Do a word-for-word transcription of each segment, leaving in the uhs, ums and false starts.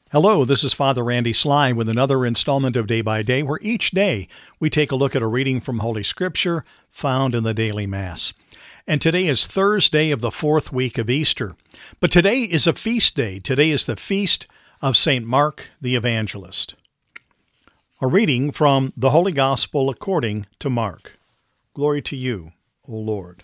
Hello, this is Father Randy Sly with another installment of Day by Day, where each day we take a look at a reading from Holy Scripture found in the daily Mass. And today is Thursday of the fourth week of Easter. But today is a feast day. Today is the feast of Saint Mark the Evangelist. A reading from the Holy Gospel according to Mark. Glory to you, O Lord.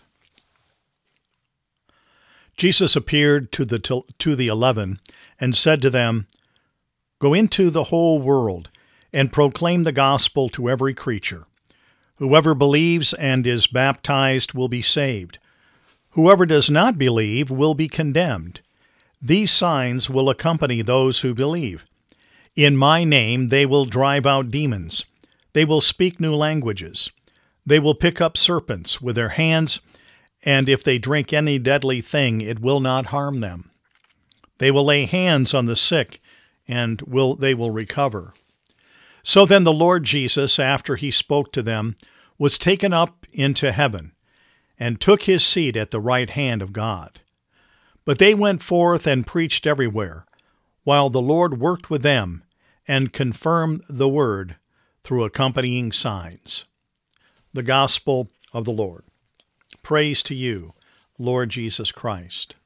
Jesus appeared to the to the eleven and said to them, "Go into the whole world and proclaim the gospel to every creature. Whoever believes and is baptized will be saved. Whoever does not believe will be condemned. These signs will accompany those who believe. In my name they will drive out demons. They will speak new languages. They will pick up serpents with their hands, and if they drink any deadly thing, it will not harm them. They will lay hands on the sick, and will they will recover." So then the Lord Jesus, after he spoke to them, was taken up into heaven, and took his seat at the right hand of God. But they went forth and preached everywhere, while the Lord worked with them, and confirmed the word through accompanying signs. The Gospel of the Lord. Praise to you, Lord Jesus Christ.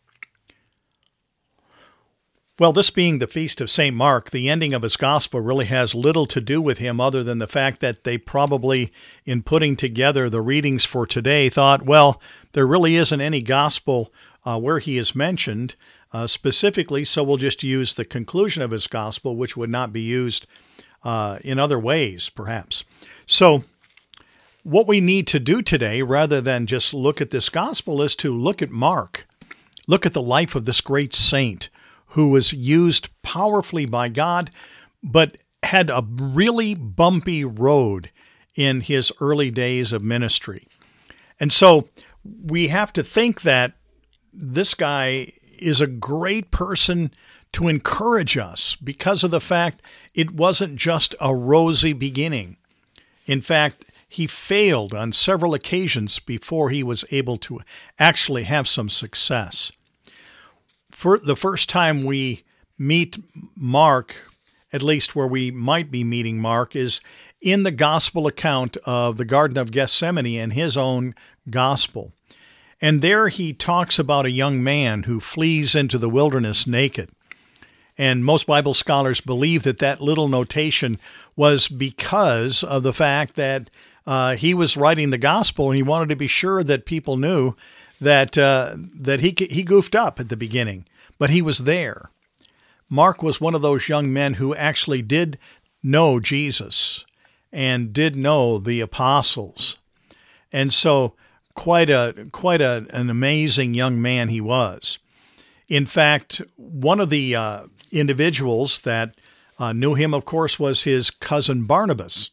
Well, this being the feast of Saint Mark, the ending of his gospel really has little to do with him other than the fact that they probably, in putting together the readings for today, thought, well, there really isn't any gospel uh, where he is mentioned uh, specifically, so we'll just use the conclusion of his gospel, which would not be used uh, in other ways, perhaps. So what we need to do today, rather than just look at this gospel, is to look at Mark, look at the life of this great saint, who was used powerfully by God, but had a really bumpy road in his early days of ministry. And so we have to think that this guy is a great person to encourage us because of the fact it wasn't just a rosy beginning. In fact, he failed on several occasions before he was able to actually have some success. For the first time we meet Mark, at least where we might be meeting Mark, is in the gospel account of the Garden of Gethsemane in his own gospel. And there he talks about a young man who flees into the wilderness naked. And most Bible scholars believe that that little notation was because of the fact that uh, he was writing the gospel and he wanted to be sure that people knew that uh, that he he goofed up at the beginning, but he was there. Mark was one of those young men who actually did know Jesus and did know the apostles, and so quite a quite a, an amazing young man he was. In fact, one of the uh, individuals that uh, knew him, of course, was his cousin Barnabas,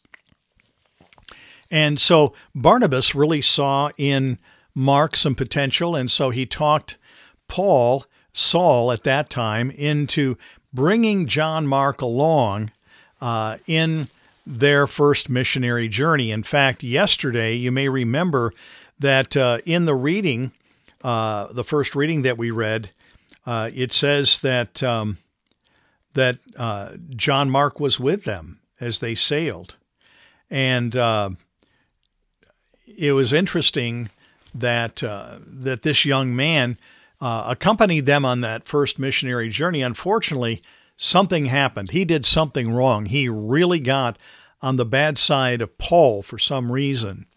and so Barnabas really saw in Mark some potential, and so he talked Paul, Saul at that time, into bringing John Mark along uh, in their first missionary journey. In fact, yesterday, you may remember that uh, in the reading, uh, the first reading that we read, uh, it says that um, that uh, John Mark was with them as they sailed. And uh, it was interesting that uh, that this young man uh, accompanied them on that first missionary journey. Unfortunately, something happened. He did something wrong. He really got on the bad side of Paul for some reason.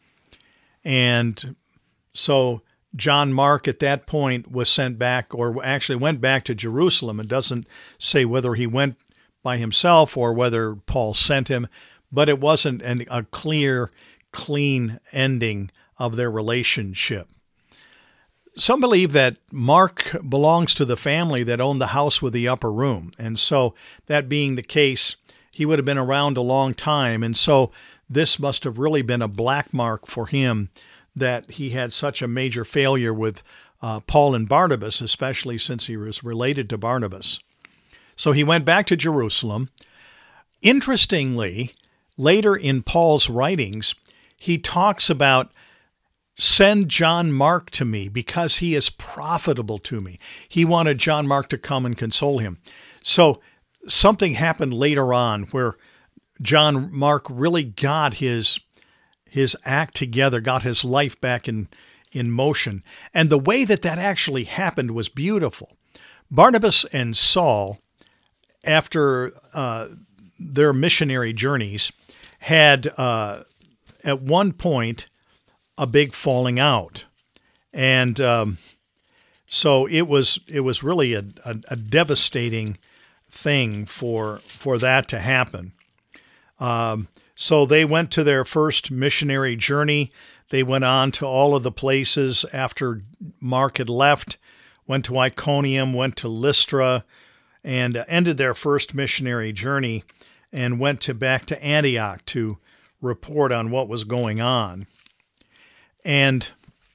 And so John Mark at that point was sent back, or actually went back to Jerusalem. It doesn't say whether he went by himself or whether Paul sent him, but it wasn't an, a clear, clean ending of their relationship. Some believe that Mark belongs to the family that owned the house with the upper room. And so that being the case, he would have been around a long time. And so this must have really been a black mark for him that he had such a major failure with uh, Paul and Barnabas, especially since he was related to Barnabas. So he went back to Jerusalem. Interestingly, later in Paul's writings, he talks about send John Mark to me because he is profitable to me. He wanted John Mark to come and console him. So something happened later on where John Mark really got his his act together, got his life back in, in motion. And the way that that actually happened was beautiful. Barnabas and Saul, after uh, their missionary journeys, had uh, at one point a big falling out. And um, so it was it was really a, a, a devastating thing for for that to happen. Um, so they went to their first missionary journey. They went on to all of the places after Mark had left, went to Iconium, went to Lystra, and ended their first missionary journey and went to back to Antioch to report on what was going on. And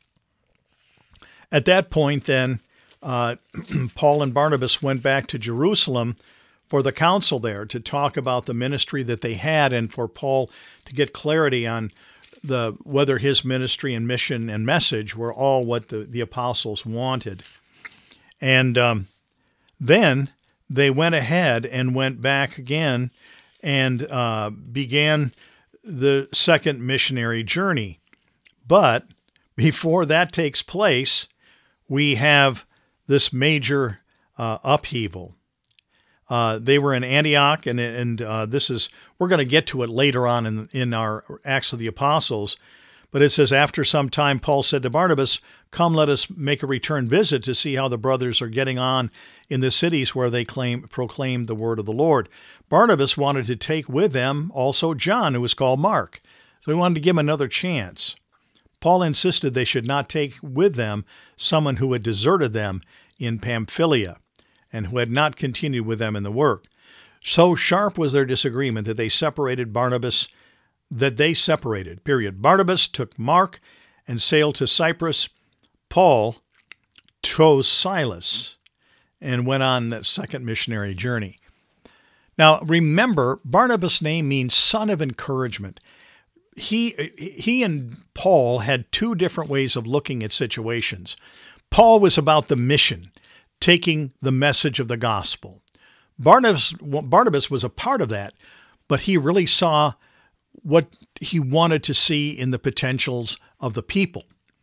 at that point then, uh, Paul and Barnabas went back to Jerusalem for the council there to talk about the ministry that they had and for Paul to get clarity on the whether his ministry and mission and message were all what the, the apostles wanted. And um, then they went ahead and went back again and uh, began the second missionary journey. But before that takes place, we have this major uh, upheaval. Uh, they were in Antioch, and and uh, this is we're going to get to it later on in in our Acts of the Apostles. But it says, after some time, Paul said to Barnabas, "Come, let us make a return visit to see how the brothers are getting on in the cities where they claim proclaim the word of the Lord." Barnabas wanted to take with them also John, who was called Mark, so he wanted to give him another chance. Paul insisted they should not take with them someone who had deserted them in Pamphylia and who had not continued with them in the work. So sharp was their disagreement that they separated Barnabas, that they separated, period. Barnabas took Mark and sailed to Cyprus. Paul chose Silas and went on that second missionary journey. Now, remember, Barnabas' name means son of encouragement. He he and Paul had two different ways of looking at situations. Paul was about the mission, taking the message of the gospel. Barnabas, Barnabas was a part of that, but he really saw what he wanted to see in the potentials of the people.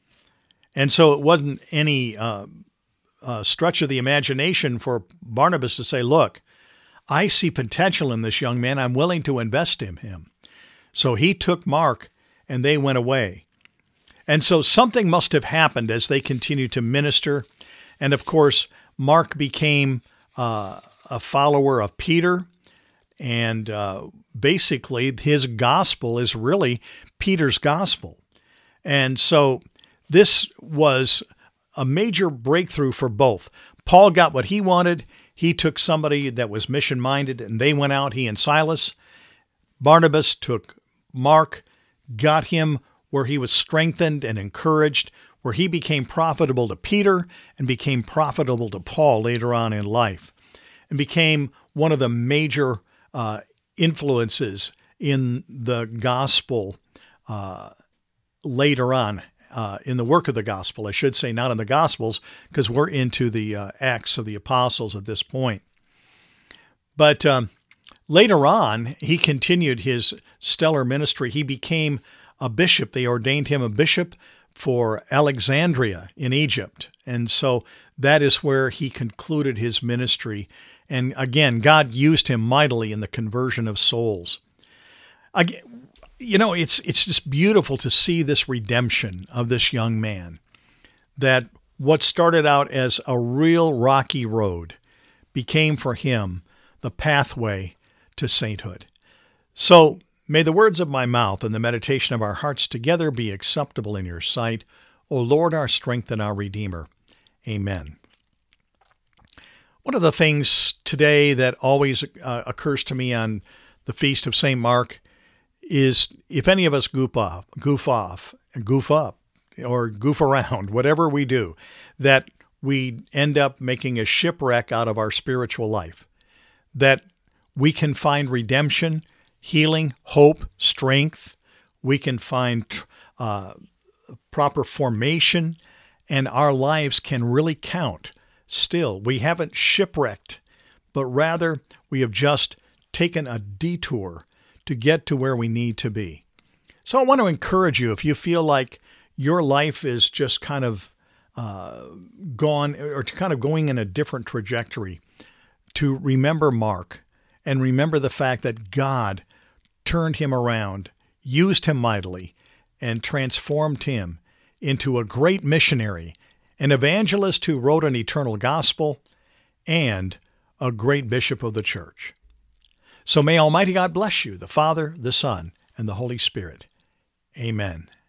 And so it wasn't any uh, uh, stretch of the imagination for Barnabas to say, look, I see potential in this young man. I'm willing to invest in him. So he took Mark and they went away. And so something must have happened as they continued to minister. And of course, Mark became uh, a follower of Peter. And uh, basically his gospel is really Peter's gospel. And so this was a major breakthrough for both. Paul got what he wanted. He took somebody that was mission-minded and they went out, he and Silas. Barnabas took Mark, got him where he was strengthened and encouraged, where he became profitable to Peter and became profitable to Paul later on in life, and became one of the major uh, influences in the gospel uh, later on, uh, in the work of the gospel, I should say, not in the Gospels, because we're into the uh, Acts of the Apostles at this point. But um, later on, he continued his stellar ministry. He became a bishop. They ordained him a bishop for Alexandria in Egypt. And so that is where he concluded his ministry. And again, God used him mightily in the conversion of souls. Again, you know, it's it's just beautiful to see this redemption of this young man, that what started out as a real rocky road became for him the pathway to sainthood. So may the words of my mouth and the meditation of our hearts together be acceptable in your sight, O Lord, our strength and our Redeemer. Amen. One of the things today that always uh, occurs to me on the Feast of Saint Mark is if any of us goof off, goof off, goof up, or goof around, whatever we do, that we end up making a shipwreck out of our spiritual life, that we can find redemption, healing, hope, strength. We can find uh, proper formation, and our lives can really count still. We haven't shipwrecked but rather we have just taken a detour to get to where we need to be. So I want to encourage you, if you feel like your life is just kind of uh, gone or kind of going in a different trajectory, to remember Mark and remember the fact that God turned him around, used him mightily, and transformed him into a great missionary, an evangelist who wrote an eternal gospel, and a great bishop of the church. So may Almighty God bless you, the Father, the Son, and the Holy Spirit. Amen.